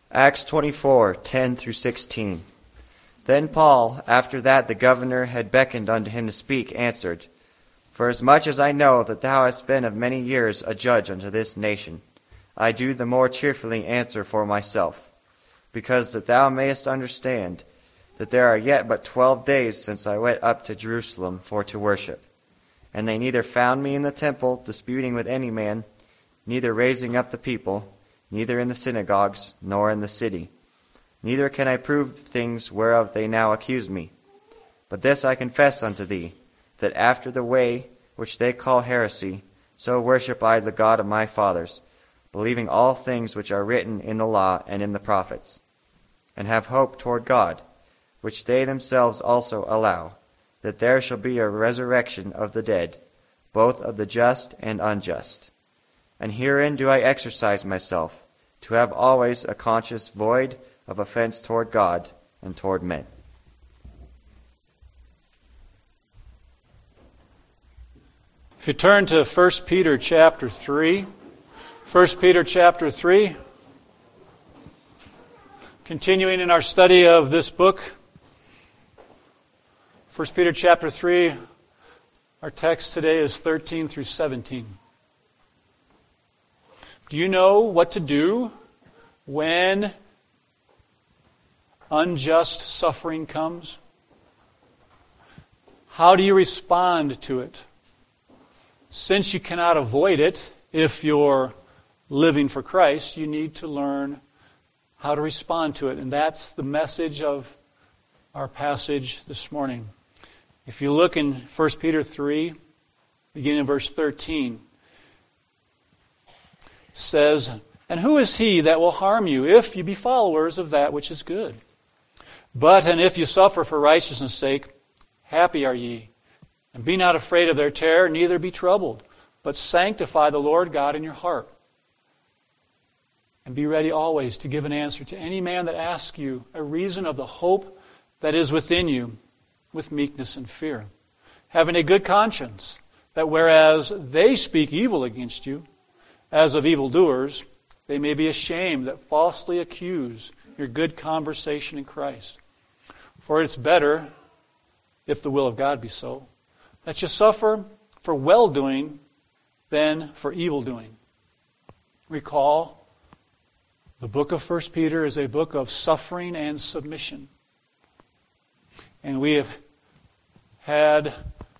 Acts 24:10 through 16. Then Paul, after that the governor had beckoned unto him to speak, answered, Forasmuch as I know that thou hast been of many years a judge unto this nation, I do the more cheerfully answer for myself, because that thou mayest understand that there are yet but 12 days since I went up to Jerusalem for to worship. And they neither found me in the temple disputing with any man, neither raising up the people, neither in the synagogues, nor in the city. Neither can I prove things whereof they now accuse me. But this I confess unto thee, that after the way which they call heresy, so worship I the God of my fathers, believing all things which are written in the law and in the prophets, and have hope toward God, which they themselves also allow, that there shall be a resurrection of the dead, both of the just and unjust. And herein do I exercise myself, to have always a conscience void of offense toward God and toward men. If you turn to 1 Peter chapter 3, 1 Peter chapter 3, continuing in our study of this book, 1 Peter chapter 3, our text today is 13 through 17. Do you know what to do when unjust suffering comes? How do you respond to it? Since you cannot avoid it if you're living for Christ, you need to learn how to respond to it. And that's the message of our passage this morning. If you look in 1 Peter 3, beginning in verse 13, it says, And who is he that will harm you if you be followers of that which is good? But, and if you suffer for righteousness' sake, happy are ye. And be not afraid of their terror, neither be troubled, but sanctify the Lord God in your heart. And be ready always to give an answer to any man that asks you a reason of the hope that is within you, with meekness and fear, having a good conscience, that whereas they speak evil against you, as of evildoers, they may be ashamed that falsely accuse your good conversation in Christ. For it's better, if the will of God be so, that you suffer for well-doing than for evil-doing. Recall, the book of 1 Peter is a book of suffering and submission. And we have had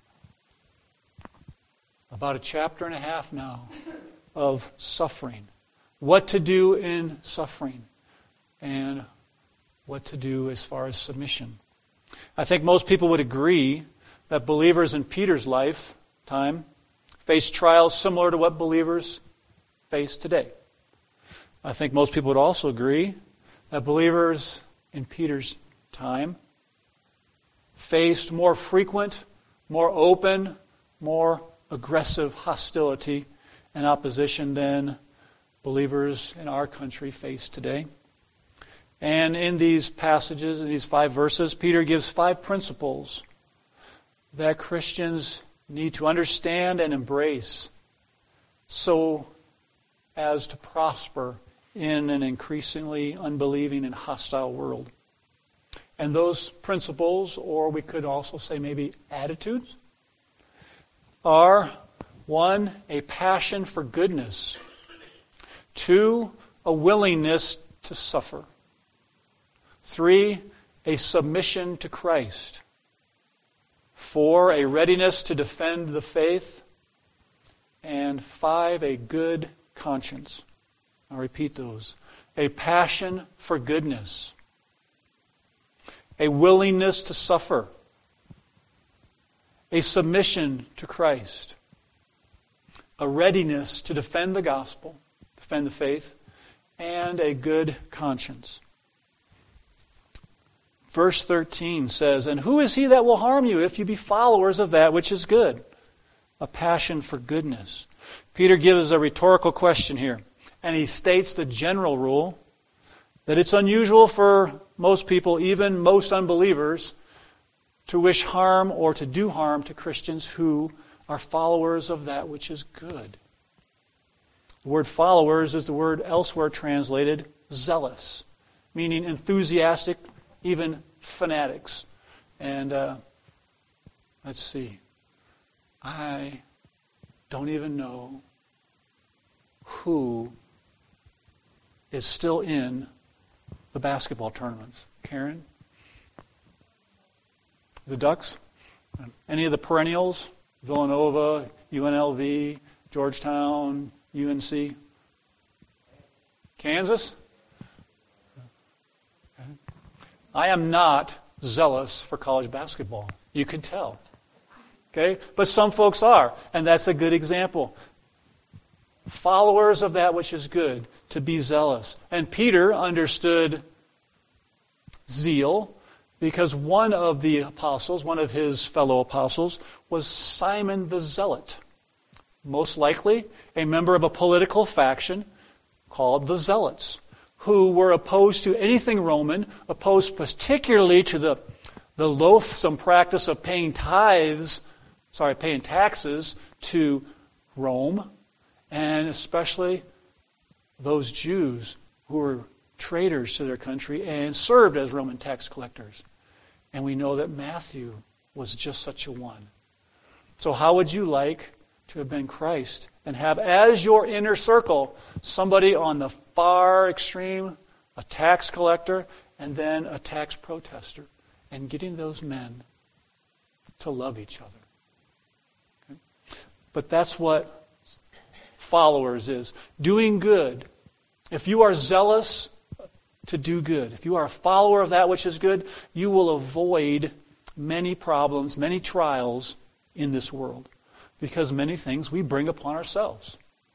about a chapter and a half now of suffering. What to do in suffering and what to do as far as submission. I think most people would agree that believers in Peter's lifetime faced trials similar to what believers face today. I think most people would also agree that believers in Peter's time faced more frequent, more open, more aggressive hostility and opposition than believers in our country face today. And in these passages, in these 5 verses, Peter gives 5 principles that Christians need to understand and embrace so as to prosper in an increasingly unbelieving and hostile world. And those principles, or we could also say maybe attitudes, are 1, a passion for goodness. 2, a willingness to suffer. 3, a submission to Christ. 4, a readiness to defend the faith. And 5, a good conscience. I'll repeat those. A passion for goodness. A willingness to suffer. A submission to Christ. A readiness to defend the gospel, defend the faith, and a good conscience. Verse 13 says, And who is he that will harm you if you be followers of that which is good? A passion for goodness. Peter gives a rhetorical question here, and he states the general rule that it's unusual for most people, even most unbelievers, to wish harm or to do harm to Christians who are followers of that which is good. The word followers is the word elsewhere translated zealous. meaning enthusiastic, even fanatics. And let's see. I don't even know who is still in the basketball tournaments. Karen? The Ducks? Any of the perennials? Villanova, UNLV, Georgetown, UNC? Kansas? Okay. I am not zealous for college basketball. You can tell. Okay? But some folks are, and that's a good example. Followers of that which is good, to be zealous. And Peter understood zeal because one of the apostles, one of his fellow apostles, was Simon the Zealot. Most likely a member of a political faction called the Zealots, who were opposed to anything Roman, opposed particularly to the loathsome practice of paying taxes to Rome, and especially those Jews who were traitors to their country and served as Roman tax collectors. And we know that Matthew was just such a one. So how would you like to have been Christ and have as your inner circle somebody on the far extreme, a tax collector, and then a tax protester, and getting those men to love each other? Okay? But that's what followers is. Doing good. If you are zealous to do good, if you are a follower of that which is good, you will avoid many problems, many trials in this world. Because many things we bring upon ourselves.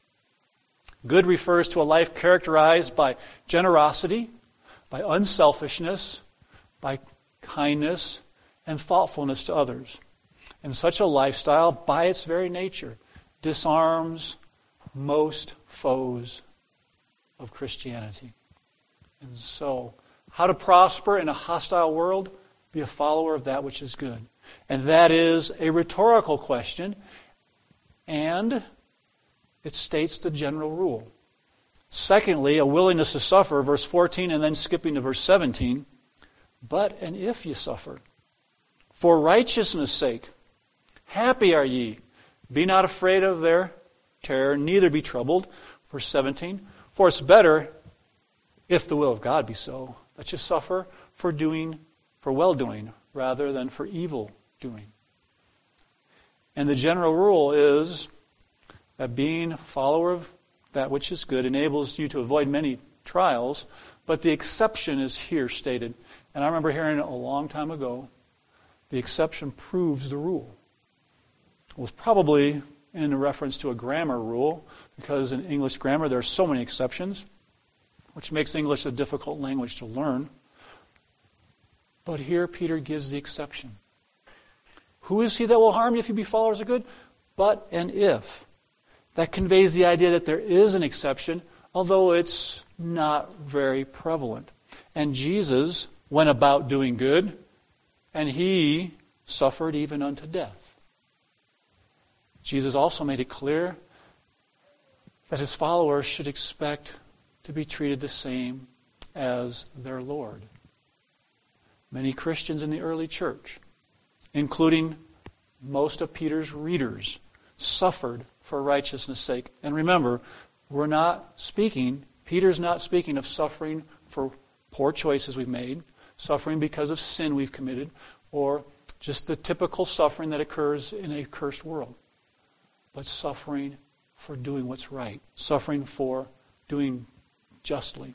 Good refers to a life characterized by generosity, by unselfishness, by kindness, and thoughtfulness to others. And such a lifestyle, by its very nature, disarms most foes of Christianity. And so, how to prosper in a hostile world? Be a follower of that which is good. And that is a rhetorical question, and it states the general rule. Secondly, a willingness to suffer, verse 14, and then skipping to verse 17. But, and if ye suffer, for righteousness' sake, happy are ye. Be not afraid of their terror, neither be troubled. Verse 17. For it's better, if the will of God be so, that you suffer for well-doing, rather than for evil doing. And the general rule is that being a follower of that which is good enables you to avoid many trials, but the exception is here stated. And I remember hearing it a long time ago, the exception proves the rule. It was probably in reference to a grammar rule, because in English grammar there are so many exceptions, which makes English a difficult language to learn. But here Peter gives the exception. Who is he that will harm you if you be followers of good? But and if. That conveys the idea that there is an exception, although it's not very prevalent. And Jesus went about doing good, and he suffered even unto death. Jesus also made it clear that his followers should expect to be treated the same as their Lord. Many Christians in the early church, including most of Peter's readers, suffered for righteousness' sake. And remember, Peter's not speaking of suffering for poor choices we've made, suffering because of sin we've committed, or just the typical suffering that occurs in a cursed world. But suffering for doing what's right, suffering for doing justly.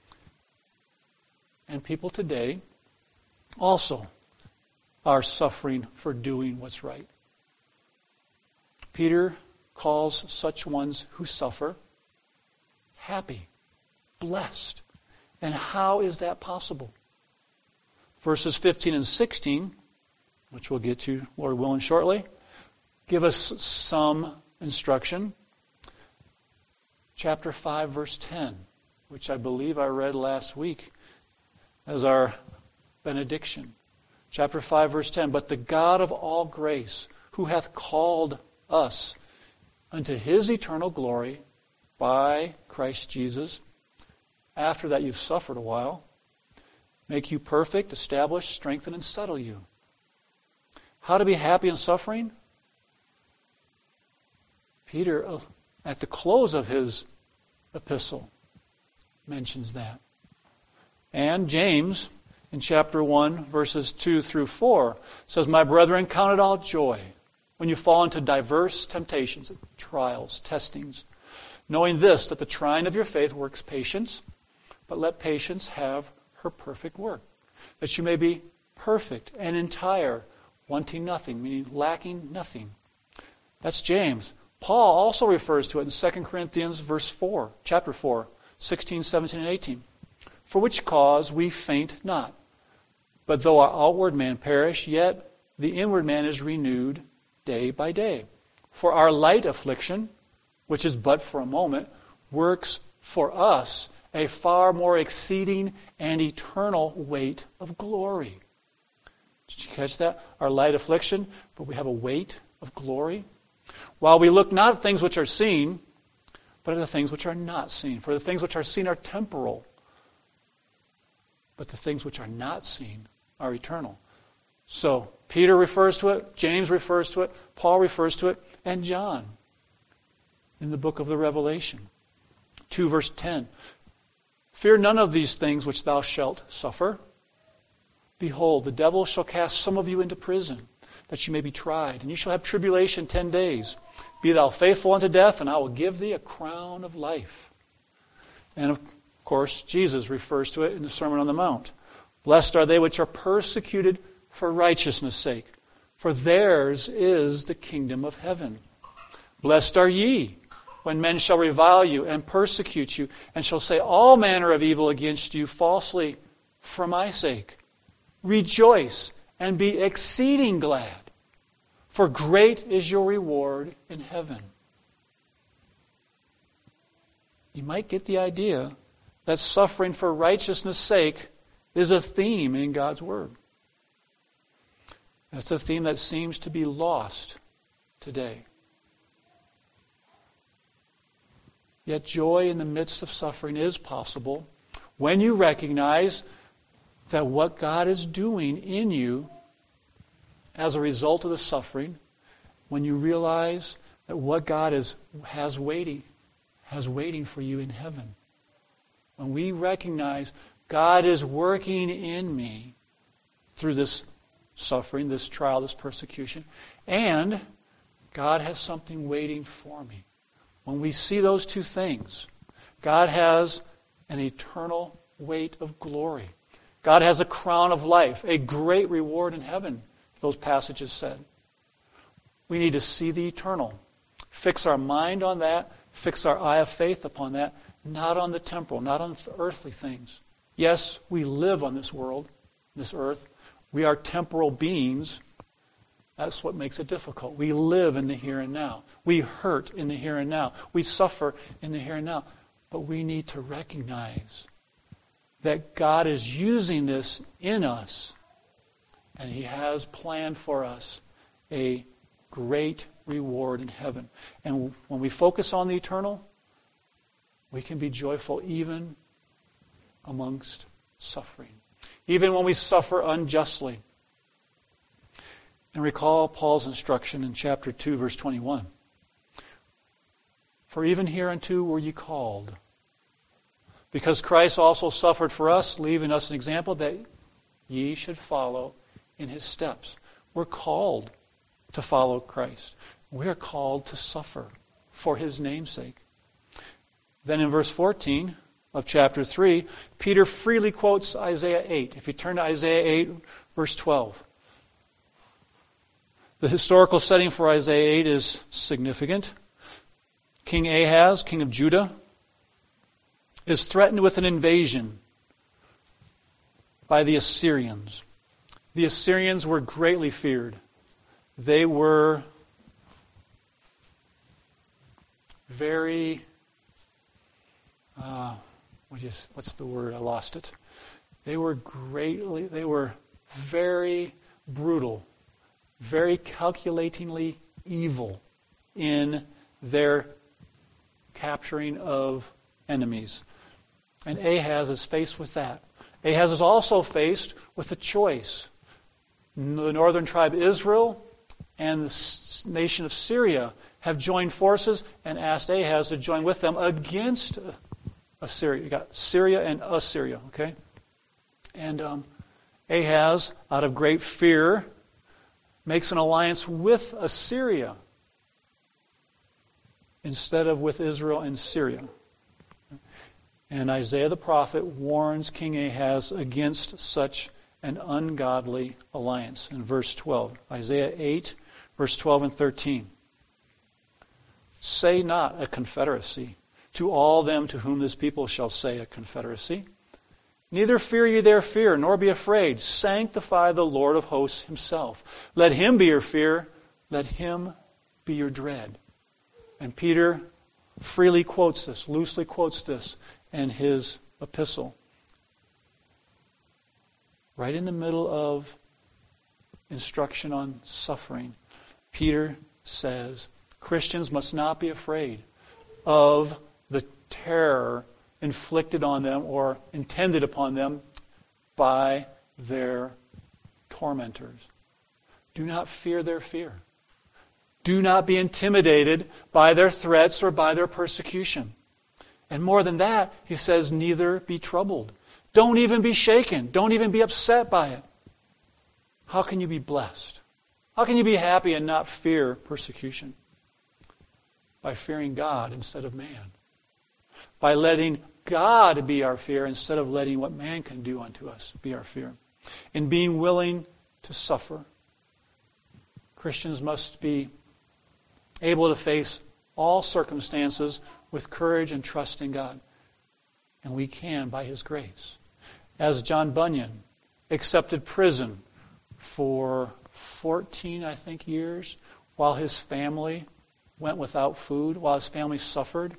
And people today also are suffering for doing what's right. Peter calls such ones who suffer happy, blessed. And how is that possible? Verses 15 and 16, which we'll get to, Lord willing, shortly, give us some instruction. Chapter 5, verse 10, which I believe I read last week as our benediction. Chapter 5, verse 10, but the God of all grace, who hath called us unto his eternal glory by Christ Jesus. After that you've suffered a while, make you perfect, establish, strengthen, and settle you. How to be happy in suffering? Peter, at the close of his epistle, mentions that. And James, in chapter 1, verses 2 through 4, says, "My brethren, count it all joy when you fall into diverse temptations, trials, testings, knowing this, that the trying of your faith works patience, but let patience have her perfect work, that you may be perfect and entire, wanting nothing," meaning lacking nothing. That's James. Paul also refers to it in 2 Corinthians chapter 4, 16, 17, and 18. "For which cause we faint not. But though our outward man perish, yet the inward man is renewed day by day. For our light affliction, which is but for a moment, works for us a far more exceeding and eternal weight of glory." Did you catch that? Our light affliction, but we have a weight of glory. "While we look not at things which are seen, but at the things which are not seen. For the things which are seen are temporal, but the things which are not seen are eternal." So Peter refers to it, James refers to it, Paul refers to it, and John in the book of the Revelation. 2 verse 10. "Fear none of these things which thou shalt suffer. Behold, the devil shall cast some of you into prison, that you may be tried, and you shall have tribulation 10 days. Be thou faithful unto death, and I will give thee a crown of life." And of course, Jesus refers to it in the Sermon on the Mount. "Blessed are they which are persecuted for righteousness' sake, for theirs is the kingdom of heaven. Blessed are ye, when men shall revile you and persecute you, and shall say all manner of evil against you falsely for my sake. Rejoice and be exceeding glad, for great is your reward in heaven." You might get the idea that suffering for righteousness' sake is a theme in God's Word. That's a theme that seems to be lost today. Yet joy in the midst of suffering is possible when you recognize that what God is doing in you as a result of the suffering, when you realize that what God has waiting for you in heaven. When we recognize God is working in me through this suffering, this trial, this persecution, and God has something waiting for me. When we see those two things, God has an eternal weight of glory. God has a crown of life, a great reward in heaven, those passages said. We need to see the eternal. Fix our mind on that, fix our eye of faith upon that, not on the temporal, not on earthly things. Yes, we live on this world, this earth. We are temporal beings. That's what makes it difficult. We live in the here and now. We hurt in the here and now. We suffer in the here and now. But we need to recognize that God is using this in us, and He has planned for us a great reward in heaven. And when we focus on the eternal, we can be joyful even amongst suffering, even when we suffer unjustly. And recall Paul's instruction in chapter 2, verse 21. "For even hereunto were ye called, because Christ also suffered for us, leaving us an example that ye should follow in His steps." We're called to follow Christ. We're called to suffer for His name's sake. Then in verse 14 of chapter 3, Peter freely quotes Isaiah 8. If you turn to Isaiah 8, verse 12. The historical setting for Isaiah 8 is significant. King Ahaz, king of Judah, is threatened with an invasion by the Assyrians. The Assyrians were greatly feared. They were very, what's the word? I lost it. They were very brutal, very calculatingly evil in their capturing of enemies. And Ahaz is faced with that. Ahaz is also faced with a choice. The northern tribe Israel and the nation of Syria have joined forces and asked Ahaz to join with them against Assyria. You got Syria and Assyria, okay? And Ahaz, out of great fear, makes an alliance with Assyria instead of with Israel and Syria. And Isaiah the prophet warns King Ahaz against such an ungodly alliance in verse 12. Isaiah 8, verse 12 and 13. Say not a confederacy to all them to whom this people shall say a confederacy. Neither fear ye their fear, nor be afraid. Sanctify the Lord of hosts himself. Let him be your fear. Let him be your dread. And Peter freely quotes this, loosely quotes this in his epistle. Right in the middle of instruction on suffering, Peter says, Christians must not be afraid of the terror inflicted on them or intended upon them by their tormentors. Do not fear their fear. Do not be intimidated by their threats or by their persecution. And more than that, he says, neither be troubled. Don't even be shaken. Don't even be upset by it. How can you be blessed? How can you be happy and not fear persecution? By fearing God instead of man. By letting God be our fear instead of letting what man can do unto us be our fear. In being willing to suffer. Christians must be able to face all circumstances with courage and trust in God. And we can by His grace. As John Bunyan accepted prison for 14, I think, years while his family went without food, while his family suffered,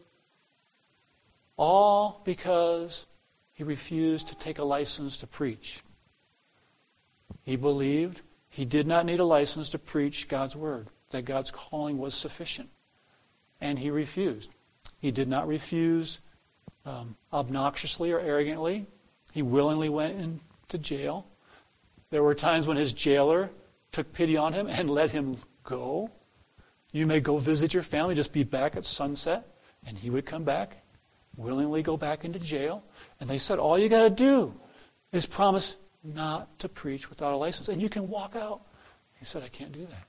all because he refused to take a license to preach. He believed he did not need a license to preach God's word, that God's calling was sufficient. And he refused. He did not refuse obnoxiously or arrogantly. He willingly went into jail. There were times when his jailer took pity on him and let him go. You may go visit your family, just be back at sunset. And he would come back, willingly go back into jail. And they said, all you got to do is promise not to preach without a license, and you can walk out. He said, I can't do that.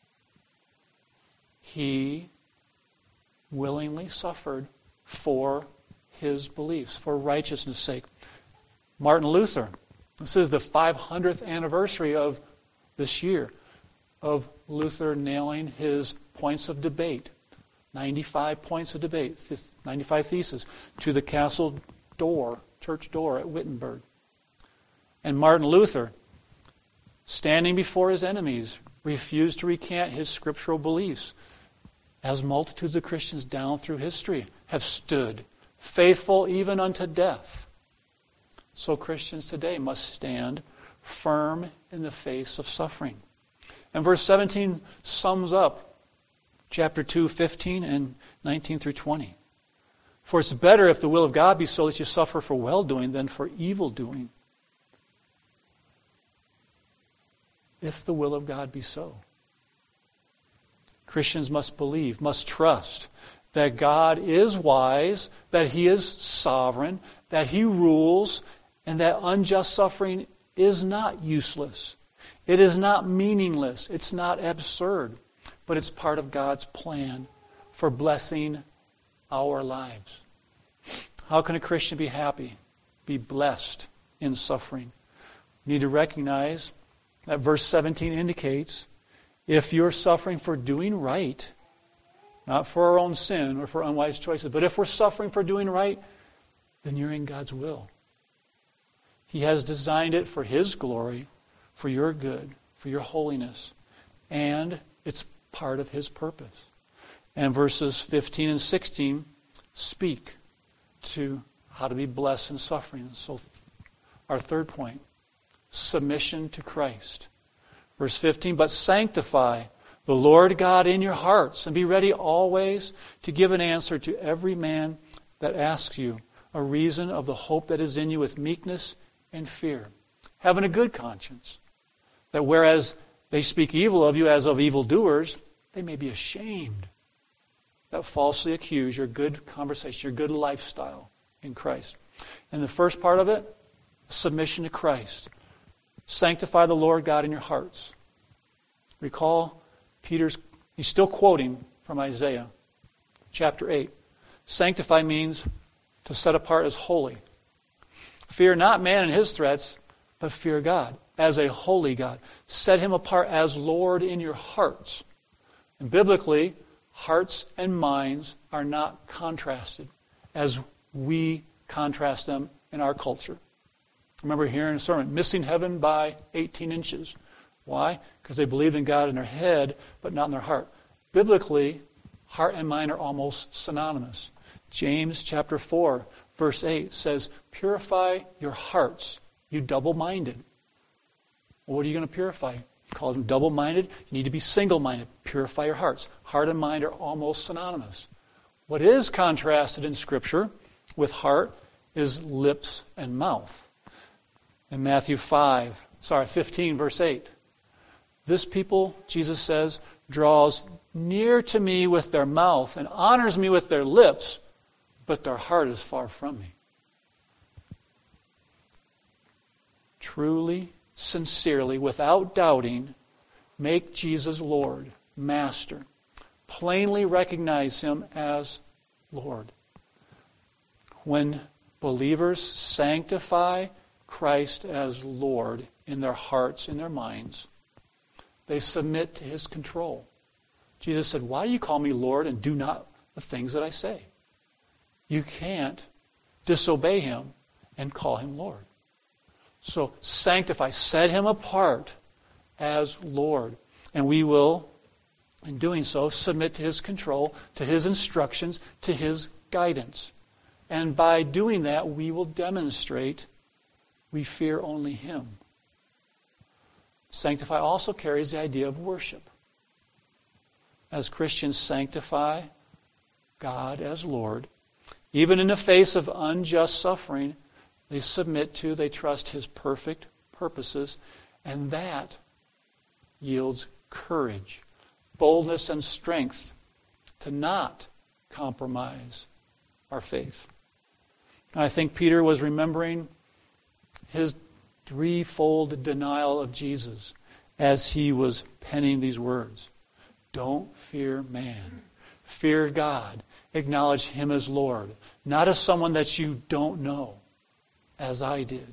He willingly suffered for his beliefs, for righteousness' sake. Martin Luther, this is the 500th anniversary of this year of Luther nailing his points of debate, 95 points of debate, 95 theses, to the castle door, church door at Wittenberg. And Martin Luther, standing before his enemies, refused to recant his scriptural beliefs, as multitudes of Christians down through history have stood, faithful even unto death. So Christians today must stand firm in the face of suffering. And verse 17 sums up chapter 2, 15 and 19 through 20. For it's better if the will of God be so that you suffer for well-doing than for evil-doing. If the will of God be so. Christians must believe, must trust that God is wise, that He is sovereign, that He rules, and that unjust suffering is not useless. It is not meaningless. It's not absurd. But it's part of God's plan for blessing our lives. How can a Christian be happy, be blessed in suffering? We need to recognize that verse 17 indicates if you're suffering for doing right, not for our own sin or for unwise choices, but if we're suffering for doing right, then you're in God's will. He has designed it for His glory, for your good, for your holiness, and it's part of His purpose. And verses 15 and 16 speak to how to be blessed in suffering. So our third point, submission to Christ. Verse 15, but sanctify the Lord God in your hearts, and be ready always to give an answer to every man that asks you a reason of the hope that is in you with meekness and fear. Having a good conscience. That whereas they speak evil of you as of evildoers, they may be ashamed that falsely accuse your good conversation, your good lifestyle in Christ. And the first part of it, submission to Christ. Sanctify the Lord God in your hearts. Recall he's still quoting from Isaiah chapter 8. Sanctify means to set apart as holy. Fear not man and his threats, but fear God as a holy God. Set him apart as Lord in your hearts. And biblically, hearts and minds are not contrasted as we contrast them in our culture. I remember hearing a sermon, missing heaven by 18 inches. Why? Because they believed in God in their head, but not in their heart. Biblically, heart and mind are almost synonymous. James chapter 4, verse 8 says, purify your hearts, you double-minded. Well, what are you going to purify? You call them double-minded. You need to be single-minded. Purify your hearts. Heart and mind are almost synonymous. What is contrasted in Scripture with heart is lips and mouth. In Matthew 15, verse 8. This people, Jesus says, draws near to me with their mouth and honors me with their lips, but their heart is far from me. Truly, sincerely, without doubting, make Jesus Lord, Master. Plainly recognize Him as Lord. When believers sanctify Christ as Lord in their hearts, in their minds, they submit to His control. Jesus said, why do you call me Lord and do not the things that I say? You can't disobey Him and call Him Lord. So sanctify, set Him apart as Lord. And we will, in doing so, submit to His control, to His instructions, to His guidance. And by doing that, we will demonstrate we fear only Him. Sanctify also carries the idea of worship. As Christians sanctify God as Lord, even in the face of unjust suffering, they submit to, they trust His perfect purposes, and that yields courage, boldness, and strength to not compromise our faith. And I think Peter was remembering his threefold denial of Jesus as he was penning these words. Don't fear man. Fear God. Acknowledge Him as Lord. Not as someone that you don't know, as I did.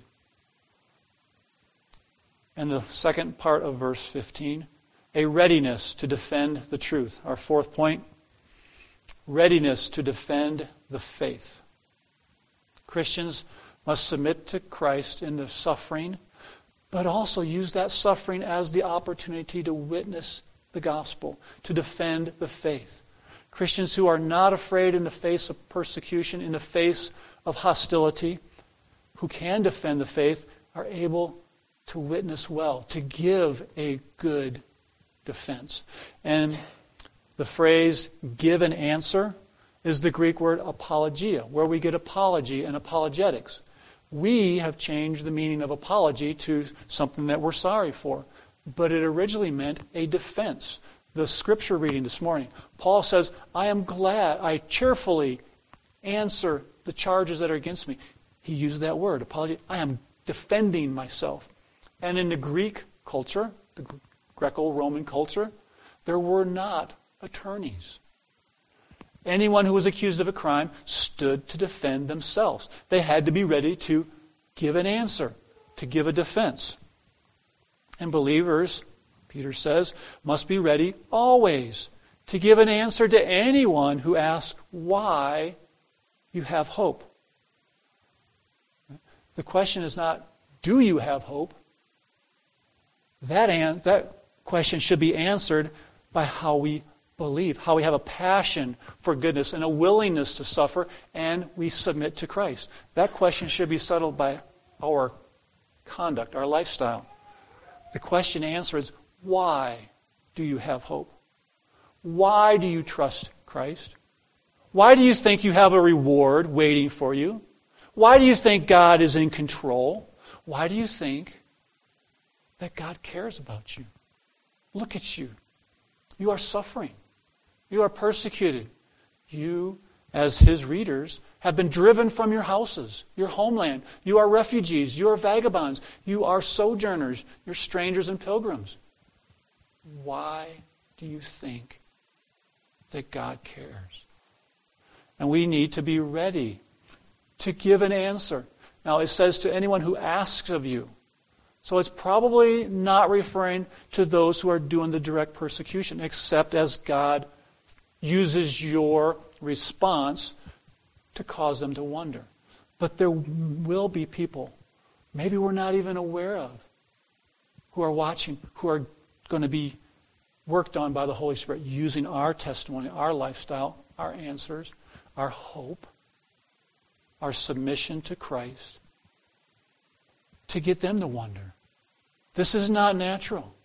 And the second part of verse 15, a readiness to defend the truth. Our fourth point, readiness to defend the faith. Christians must submit to Christ in the suffering, but also use that suffering as the opportunity to witness the gospel, to defend the faith. Christians who are not afraid in the face of persecution, in the face of hostility, who can defend the faith, are able to witness well, to give a good defense. And the phrase, give an answer, is the Greek word apologia, where we get apology and apologetics. We have changed the meaning of apology to something that we're sorry for. But it originally meant a defense. The scripture reading this morning, Paul says, I am glad, I cheerfully answer the charges that are against me. He used that word, apology. I am defending myself. And in the Greek culture, the Greco-Roman culture, there were not attorneys. Anyone who was accused of a crime stood to defend themselves. They had to be ready to give an answer, to give a defense. And believers, Peter says, must be ready always to give an answer to anyone who asks why you have hope. The question is not, do you have hope? That question should be answered by how we believe, how we have a passion for goodness and a willingness to suffer, and we submit to Christ. That question should be settled by our conduct, our lifestyle. The question answered is, why do you have hope? Why do you trust Christ? Why do you think you have a reward waiting for you? Why do you think God is in control? Why do you think that God cares about you? Look at you. You are suffering. You are persecuted. You, as his readers, have been driven from your houses, your homeland. You are refugees. You are vagabonds. You are sojourners. You're strangers and pilgrims. Why do you think that God cares? And we need to be ready to give an answer. Now it says to anyone who asks of you. So it's probably not referring to those who are doing the direct persecution, except as God uses your response to cause them to wonder. But there will be people, maybe we're not even aware of, who are watching, who are going to be worked on by the Holy Spirit, using our testimony, our lifestyle, our answers, our hope, our submission to Christ, to get them to wonder. This is not natural.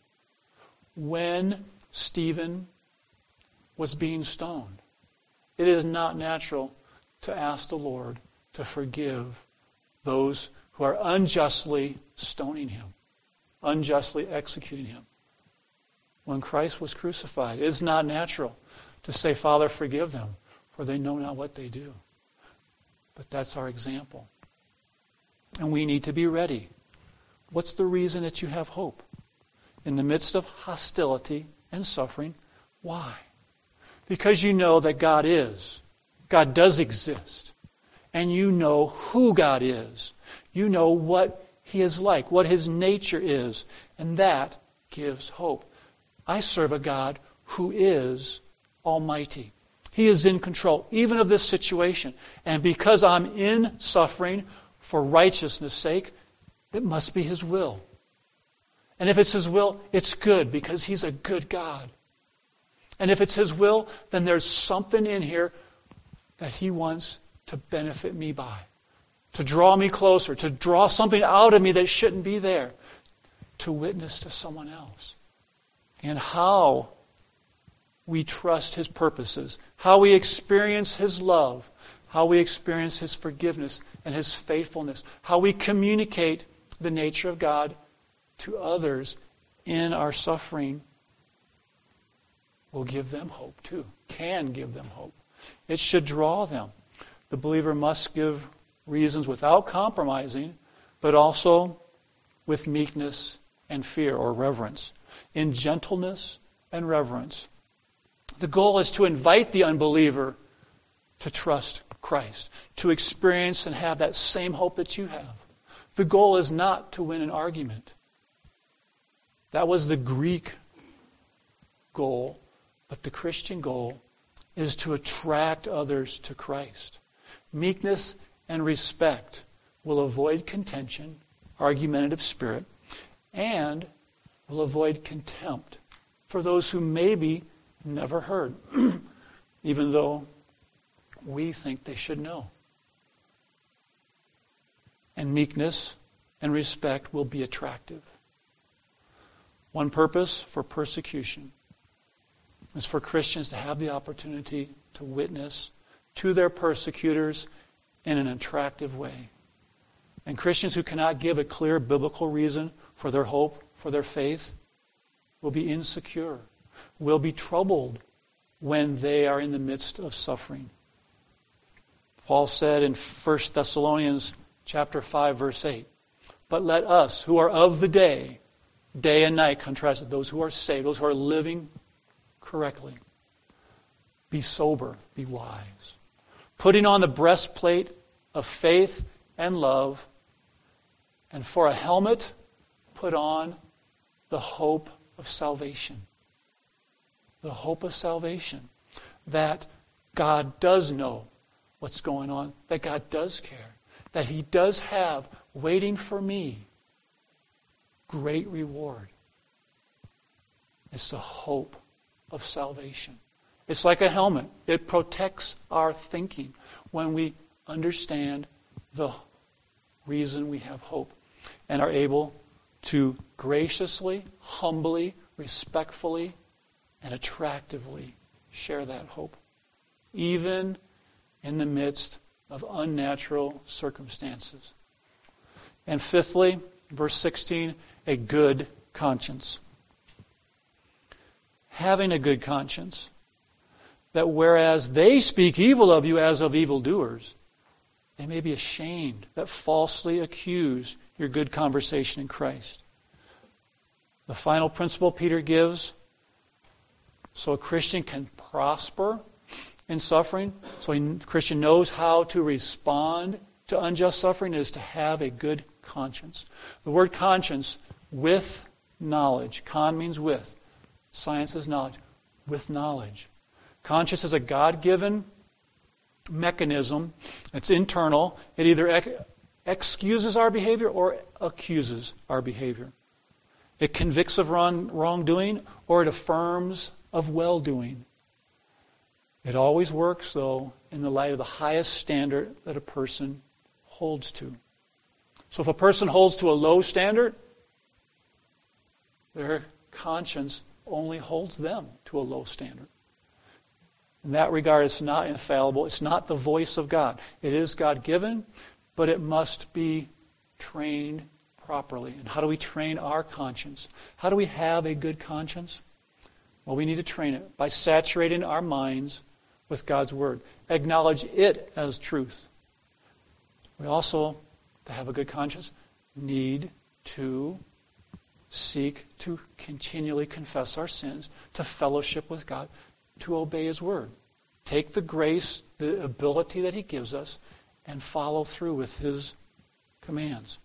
When Stephen was being stoned, it is not natural to ask the Lord to forgive those who are unjustly stoning him, unjustly executing him. When Christ was crucified, it is not natural to say, Father, forgive them, for they know not what they do. But that's our example. And we need to be ready. What's the reason that you have hope? In the midst of hostility and suffering, why? Because you know that God is. God does exist. And you know who God is. You know what He is like, what His nature is. And that gives hope. I serve a God who is almighty. He is in control, even of this situation. And because I'm in suffering for righteousness' sake, it must be His will. And if it's His will, it's good, because He's a good God. And if it's His will, then there's something in here that He wants to benefit me by, to draw me closer, to draw something out of me that shouldn't be there, to witness to someone else. And how we trust His purposes, how we experience His love, how we experience His forgiveness and His faithfulness, how we communicate the nature of God to others in our suffering will give them hope too, can give them hope. It should draw them. The believer must give reasons without compromising, but also with meekness and fear or reverence, in gentleness and reverence. The goal is to invite the unbeliever to trust Christ, to experience and have that same hope that you have. The goal is not to win an argument. That was the Greek goal, but the Christian goal is to attract others to Christ. Meekness and respect will avoid contention, argumentative spirit, and will avoid contempt for those who maybe never heard, even though we think they should know. And meekness and respect will be attractive. One purpose for persecution is for Christians to have the opportunity to witness to their persecutors in an attractive way. And Christians who cannot give a clear biblical reason for their hope, for their faith, will be insecure, will be troubled when they are in the midst of suffering. Paul said in 1 Thessalonians chapter 5, verse 8, "But let us, who are of the day and night contrasted, those who are saved, those who are living correctly, be sober, be wise, putting on the breastplate of faith and love, and for a helmet, put on the hope of salvation." The hope of salvation. That God does know what's going on, that God does care, that He does have waiting for me great reward. It's the hope of salvation. It's like a helmet. It protects our thinking when we understand the reason we have hope and are able to graciously, humbly, respectfully, and attractively share that hope, even in the midst of unnatural circumstances. And fifthly, verse 16, a good conscience. Having a good conscience. That whereas they speak evil of you as of evildoers, they may be ashamed that falsely accuse your good conversation in Christ. The final principle Peter gives, so a Christian can prosper in suffering, so a Christian knows how to respond to unjust suffering, is to have a good conscience. The word conscience, with knowledge. Con means with. Science is knowledge. With knowledge. Conscience is a God-given mechanism. It's internal. It either excuses our behavior or accuses our behavior. It convicts of wrongdoing or it affirms of well-doing. It always works, though, in the light of the highest standard that a person holds to. So if a person holds to a low standard, their conscience only holds them to a low standard. In that regard, it's not infallible. It's not the voice of God. It is God-given, but it must be trained properly. And how do we train our conscience? How do we have a good conscience? Well, we need to train it by saturating our minds with God's Word. Acknowledge it as truth. We also, to have a good conscience, need to seek to continually confess our sins, to fellowship with God, to obey His Word. Take the grace, the ability that He gives us, and follow through with His commands.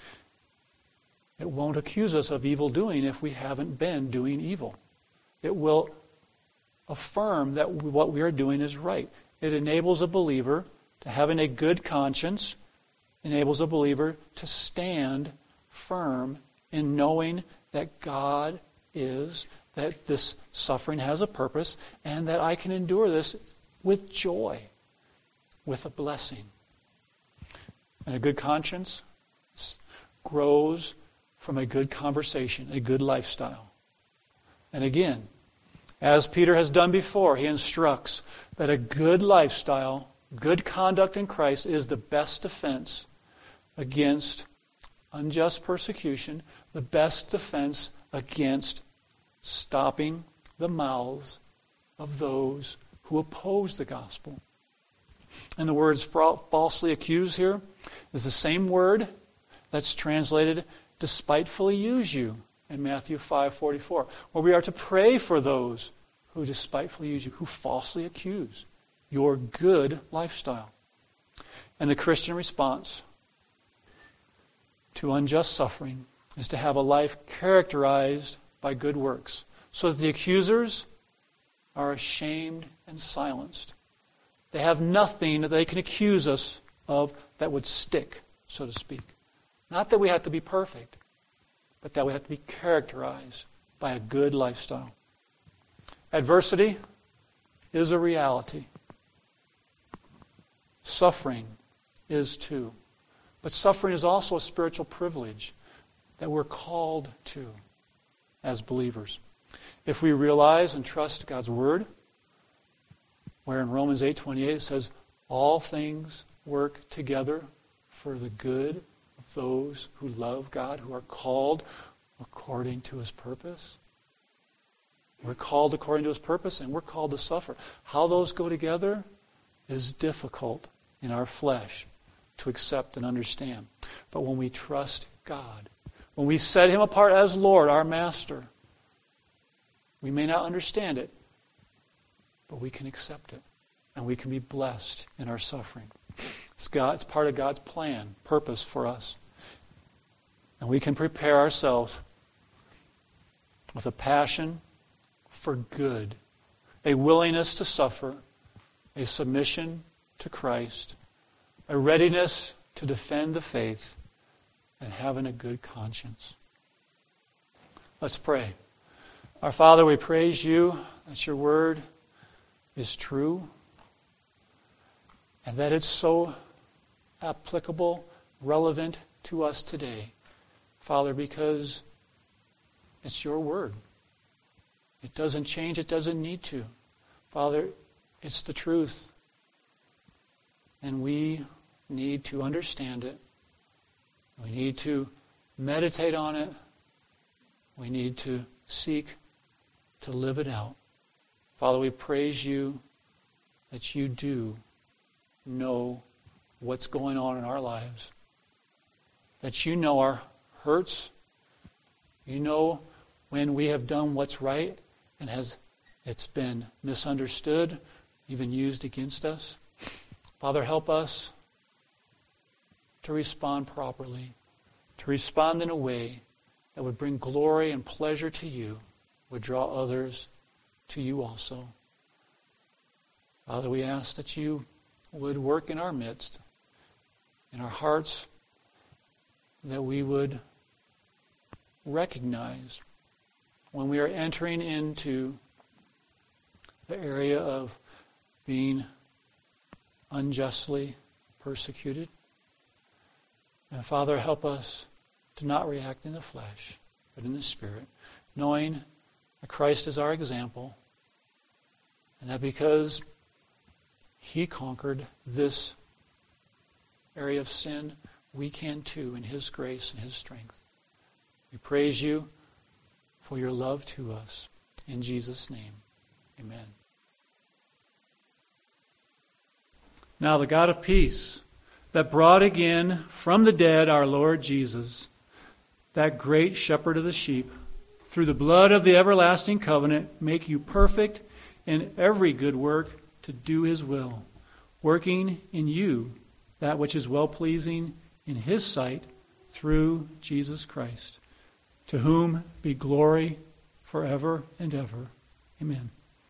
It won't accuse us of evil doing if we haven't been doing evil. It will affirm that what we are doing is right. It enables a believer to having a good conscience, enables a believer to stand firm in knowing that God is, that this suffering has a purpose, and that I can endure this with joy, with a blessing. And a good conscience grows from a good conversation, a good lifestyle. And again, as Peter has done before, he instructs that a good lifestyle, good conduct in Christ is the best defense against unjust persecution, the best defense against stopping the mouths of those who oppose the gospel. And the words falsely accuse here is the same word that's translated despitefully use you in Matthew 5:44, where we are to pray for those who despitefully use you, who falsely accuse your good lifestyle. And the Christian response to unjust suffering is to have a life characterized by good works, so that the accusers are ashamed and silenced. They have nothing that they can accuse us of that would stick, so to speak. Not that we have to be perfect, but that we have to be characterized by a good lifestyle. Adversity is a reality. Suffering is too. But suffering is also a spiritual privilege that we're called to as believers. If we realize and trust God's Word, where in Romans 8:28 it says, all things work together for the good of those who love God, who are called according to His purpose. We're called according to His purpose, and we're called to suffer. How those go together is difficult in our flesh to accept and understand. But when we trust God, when we set Him apart as Lord, our Master, we may not understand it, but we can accept it, and we can be blessed in our suffering. It's part of God's plan, purpose for us. And we can prepare ourselves with a passion for good, a willingness to suffer, a submission to Christ, a readiness to defend the faith, and having a good conscience. Let's pray. Our Father, we praise You that Your Word is true and that it's so applicable, relevant to us today. Father, because it's Your Word. It doesn't change. It doesn't need to. Father, it's the truth. And we need to understand it We need to meditate on it. We need to seek to live it out. Father, we praise you that you do know what's going on in our lives. That you know our hurts. You know when we have done what's right and it's been misunderstood, even used against us. Father, help us to respond properly, to respond in a way that would bring glory and pleasure to you, would draw others to you also. Father, we ask that you would work in our midst, in our hearts, that we would recognize when we are entering into the area of being unjustly persecuted. And Father, help us to not react in the flesh, but in the Spirit, knowing that Christ is our example, and that because He conquered this area of sin, we can too in His grace and His strength. We praise you for your love to us. In Jesus' name, amen. Now the God of peace, that brought again from the dead our Lord Jesus, that great shepherd of the sheep, through the blood of the everlasting covenant, make you perfect in every good work to do His will, working in you that which is well-pleasing in His sight through Jesus Christ, to whom be glory forever and ever. Amen.